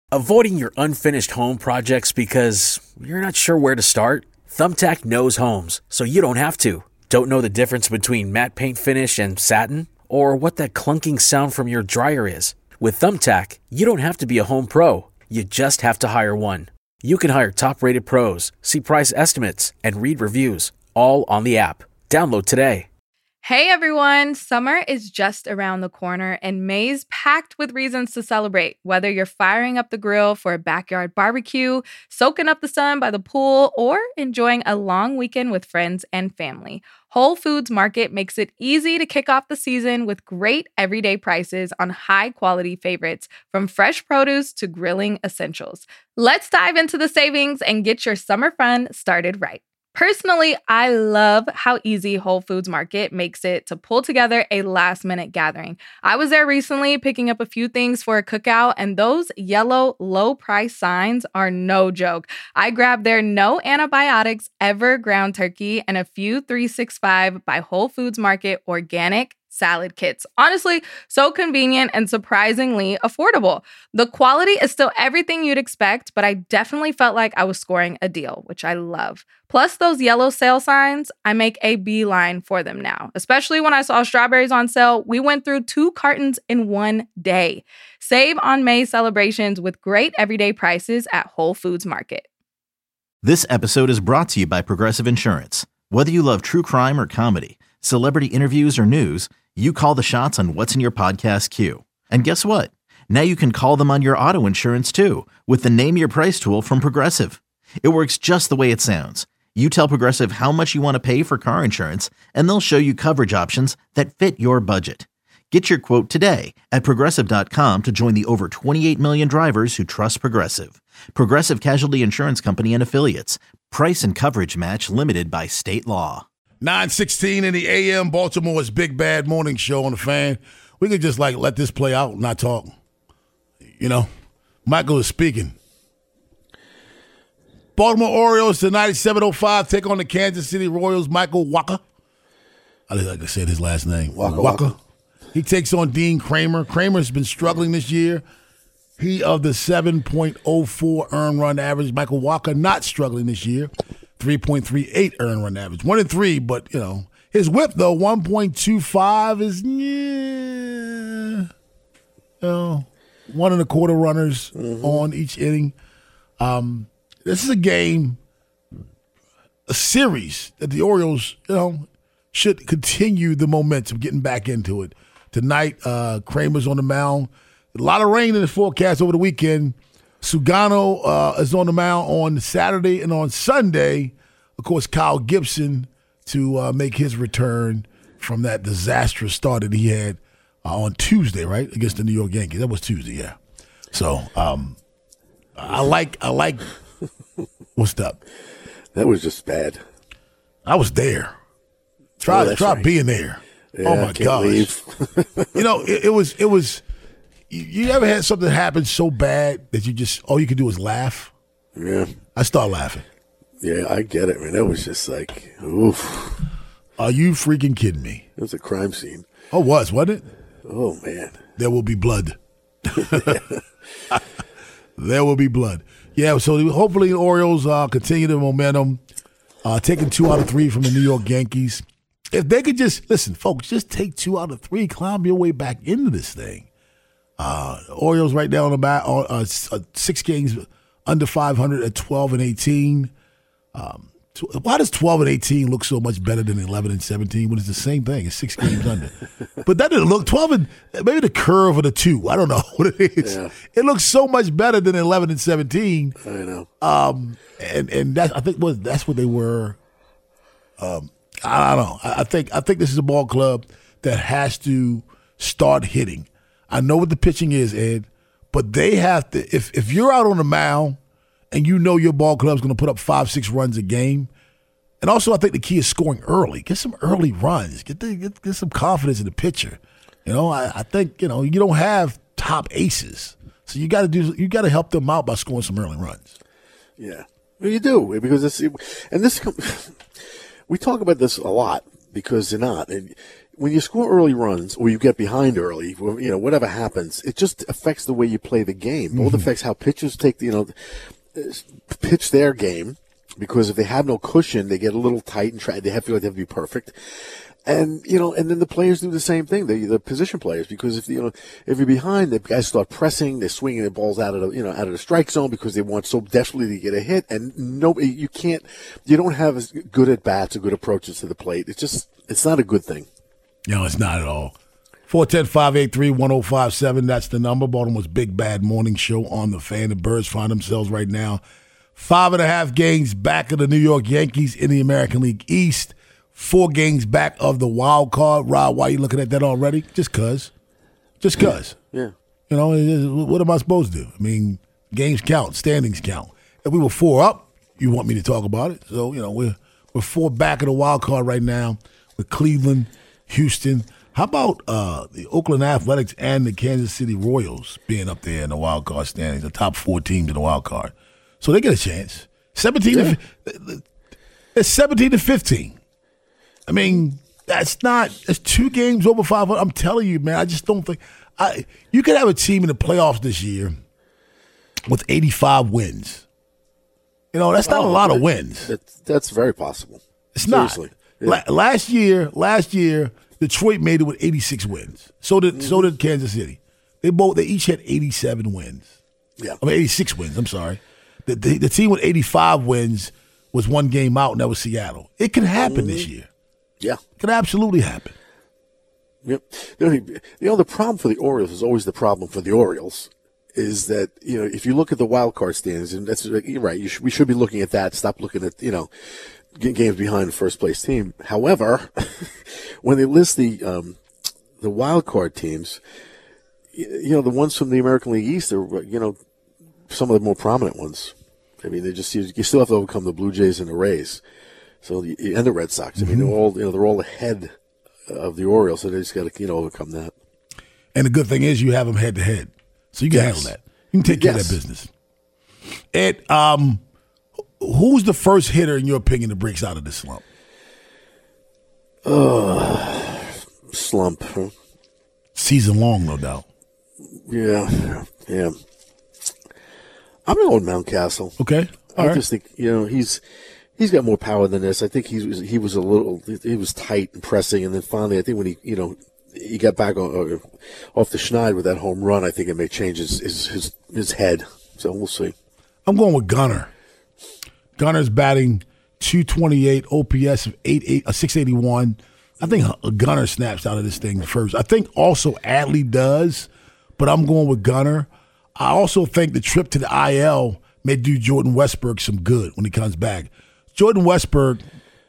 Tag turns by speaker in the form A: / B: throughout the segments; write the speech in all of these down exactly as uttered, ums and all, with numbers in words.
A: Avoiding your unfinished home projects because you're not sure where to start? Thumbtack knows homes, so you don't have to. Don't know the difference between matte paint finish and satin? Or what that clunking sound from your dryer is? With Thumbtack, you don't have to be a home pro. You just have to hire one. You can hire top-rated pros, see price estimates, and read reviews, all on the app. Download today.
B: Hey everyone, summer is just around the corner and May's packed with reasons to celebrate. Whether you're firing up the grill for a backyard barbecue, soaking up the sun by the pool, or enjoying a long weekend with friends and family, Whole Foods Market makes it easy to kick off the season with great everyday prices on high-quality favorites, from fresh produce to grilling essentials. Let's dive into the savings and get your summer fun started right. Personally, I love how easy Whole Foods Market makes it to pull together a last-minute gathering. I was there recently picking up a few things for a cookout, and those yellow low-price signs are no joke. I grabbed their no antibiotics ever ground turkey and a few three sixty-five by Whole Foods Market organic salad kits. Honestly, so convenient and surprisingly affordable. The quality is still everything you'd expect, but I definitely felt like I was scoring a deal, which I love. Plus those yellow sale signs, I make a beeline for them now. Especially when I saw strawberries on sale, we went through two cartons in one day. Save on May celebrations with great everyday prices at Whole Foods Market.
C: This episode is brought to you by Progressive Insurance. Whether you love true crime or comedy, celebrity interviews or news, you call the shots on what's in your podcast queue. And guess what? Now you can call them on your auto insurance too with the Name Your Price tool from Progressive. It works just the way it sounds. You tell Progressive how much you want to pay for car insurance, and they'll show you coverage options that fit your budget. Get your quote today at Progressive dot com to join the over twenty-eight million drivers who trust Progressive. Progressive Casualty Insurance Company and Affiliates. Price and coverage match limited by state law.
D: nine sixteen in the A M, Baltimore's Big Bad Morning Show on the Fan. We could just, like, let this play out and not talk. You know, Michael is speaking. Baltimore Orioles tonight at seven oh five take on the Kansas City Royals. Michael Wacha. I like I said his last name.
E: Wacha.
D: Wacha. He takes on Dean Kramer. Kramer's been struggling this year. He of the seven point oh four earned run average. Michael Wacha not struggling this year. three point three eight earned run average. One and three, but, you know, his whip, though, one point two five is, yeah, you know, one and a quarter runners mm-hmm. on each inning. Um, this is a game, a series that the Orioles, you know, should continue the momentum, getting back into it. Tonight, uh, Kramer's on the mound. A lot of rain in the forecast over the weekend. Sugano uh, is on the mound on Saturday and on Sunday. Of course, Kyle Gibson to uh, make his return from that disastrous start that he had uh, on Tuesday, right, against the New York Yankees. That was Tuesday, yeah. So um, I like, I like. What's up?
E: That was just bad.
D: I was there. Try,
E: oh,
D: try
E: right.
D: being there.
E: Yeah,
D: oh my gosh! You know, it, it was, it was. You, you ever had something happen so bad that you just all you could do was laugh?
E: Yeah.
D: I start laughing.
E: Yeah, I get it, man. That was just like, oof.
D: Are you freaking kidding me?
E: It was a crime scene.
D: Oh, it was, wasn't it?
E: Oh, man.
D: There will be blood. There will be blood. Yeah, so hopefully the Orioles uh, continue the momentum, uh, taking two out of three from the New York Yankees. If they could just, listen, folks, just take two out of three, climb your way back into this thing. Uh, Orioles right now on the back, uh, uh, six games under five hundred at twelve and eighteen. Um, why does twelve and eighteen look so much better than eleven and seventeen when it's the same thing? It's six games under. But that didn't look twelve and maybe the curve of the two. I don't know what it is. Yeah. It looks so much better than eleven and seventeen.
E: I know.
D: Um, and and that I think was that's what they were. Um, I don't know. I, I think I think this is a ball club that has to start hitting. I know what the pitching is, Ed, but they have to. If if you're out on the mound and you know your ball club's going to put up five, six runs a game, and also I think the key is scoring early. Get some early runs. Get the, get, get some confidence in the pitcher. You know, I, I think you know you don't have top aces, so you got to do you got to help them out by scoring some early runs.
E: Yeah, well, you do because it's and this. We talk about this a lot because they're not. And when you score early runs or you get behind early, you know, whatever happens, it just affects the way you play the game. Mm-hmm. It affects how pitchers take, you know, pitch their game, because if they have no cushion, they get a little tight and try. They have to feel like they have to be perfect. And, you know, and then the players do the same thing, the, the position players, because if, you know, if you're behind, the guys start pressing, they're swinging the balls out of the, you know, out of the strike zone because they want so desperately to get a hit. And nobody, you can't, you don't have as good at bats or good approaches to the plate. It's just, it's not a good thing.
D: No, it's not at all. four one zero, five eight three, one zero five seven, that's the number. Baltimore's Big Bad Morning Show on the Fan. The Birds find themselves right now five and a half games back of the New York Yankees in the American League East. Four games back of the wild card. Rob, why are you looking at that already? Just because. Just because.
E: Yeah.
D: You know, what am I supposed to do? I mean, games count. Standings count. If we were four up, you want me to talk about it. So, you know, we're, we're four back of the wild card right now with Cleveland, Houston. How about uh, the Oakland Athletics and the Kansas City Royals being up there in the wild card standings, the top four teams in the wild card? So they get a chance. seventeen yeah. to, it's seventeen to fifteen. I mean, that's not – it's two games over five hundred. I'm telling you, man, I just don't think – I you could have a team in the playoffs this year with eighty-five wins. You know, that's not oh, a lot
E: that,
D: of wins.
E: That, that's very possible.
D: It's
E: Seriously.
D: not. Yeah. La- last year, last year, Detroit made it with eighty-six wins. So did mm-hmm. so did Kansas City. They both they each had eighty-seven wins.
E: Yeah.
D: I mean, eighty-six wins, I'm sorry. The, the, the team with eighty-five wins was one game out, and that was Seattle. It can happen mm-hmm. this year.
E: Yeah.
D: It can absolutely happen.
E: Yep. You know, the problem for the Orioles is always the problem for the Orioles is that, you know, if you look at the wild card standings, and that's you're right, you should, we should be looking at that. Stop looking at, you know, games behind the first place team. However, when they list the um, the wild card teams, you know, the ones from the American League East are, you know, some of the more prominent ones. I mean, they just you still have to overcome the Blue Jays and the Rays. So and the Red Sox. I mean, they're all you know they're all ahead of the Orioles, so they just got to you know overcome that.
D: And the good thing is you have them head to head, so you can yes. handle that. You can take care yes. of that business. Ed, um, who's the first hitter in your opinion that breaks out of this slump?
E: Uh, slump. Huh?
D: Season long, no doubt.
E: Yeah, yeah. I'm going with Mountcastle.
D: Okay, all
E: I
D: right.
E: just think you know he's. He's got more power than this. I think he was he was a little he was tight and pressing, and then finally, I think when he you know he got back on, uh, off the schneid with that home run, I think it may change his, his his his head. So we'll see.
D: I'm going with Gunnar. Gunnar's batting two twenty-eight, O P S of six eighty-one. I think Gunnar snaps out of this thing first. I think also Adley does, but I'm going with Gunnar. I also think the trip to the I L may do Jordan Westburg some good when he comes back. Jordan Westburg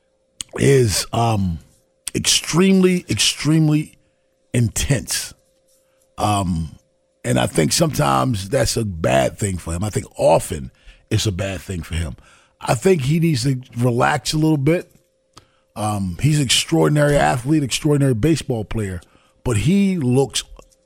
D: is um, extremely, extremely intense. Um, and I think sometimes that's a bad thing for him. I think often it's a bad thing for him. I think he needs to relax a little bit. Um, he's an extraordinary athlete, extraordinary baseball player, but he looks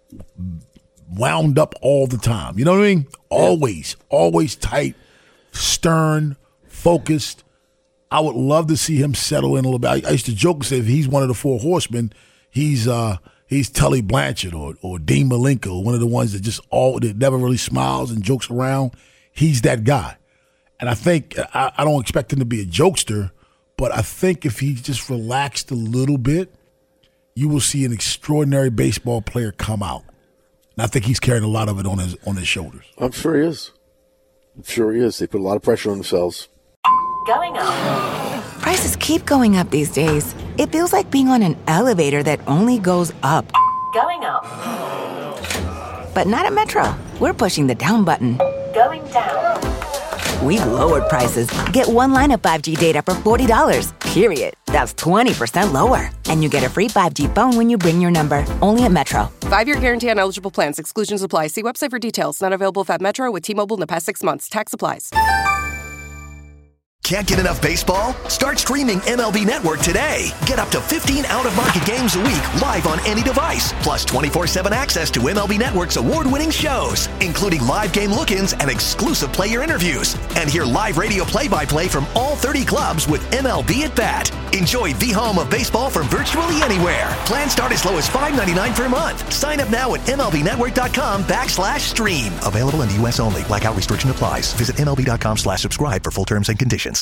D: wound up all the time. You know what I mean? Always, always tight, stern, focused. I would love to see him settle in a little bit. I used to joke and say if he's one of the four horsemen, he's uh, he's Tully Blanchard or or Dean Malenko, one of the ones that just all that never really smiles and jokes around. He's that guy, and I think I, I don't expect him to be a jokester, but I think if he just relaxed a little bit, you will see an extraordinary baseball player come out. And I think he's carrying a lot of it on his on his shoulders.
E: I'm sure he is. I'm sure he is. They put a lot of pressure on themselves.
F: Going up. Prices keep going up these days. It feels like being on an elevator that only goes up. Going up. But not at Metro. We're pushing the down button. Going down. We've lowered prices. Get one line of five G data for forty dollars, period. That's twenty percent lower. And you get a free five G phone when you bring your number. Only at Metro.
G: Five-year guarantee on eligible plans. Exclusions apply. See website for details. Not available at Metro with T-Mobile in the past six months. Tax applies.
H: Can't get enough baseball? Start streaming M L B Network today. Get up to fifteen out-of-market games a week live on any device, plus twenty-four seven access to M L B Network's award-winning shows, including live game look-ins and exclusive player interviews. And hear live radio play-by-play from all thirty clubs with M L B at Bat. Enjoy the home of baseball from virtually anywhere. Plans start as low as five dollars and ninety-nine cents per month. Sign up now at MLBnetwork.com backslash stream. Available in the U S only. Blackout restriction applies. Visit MLB.com slash subscribe for full terms and conditions.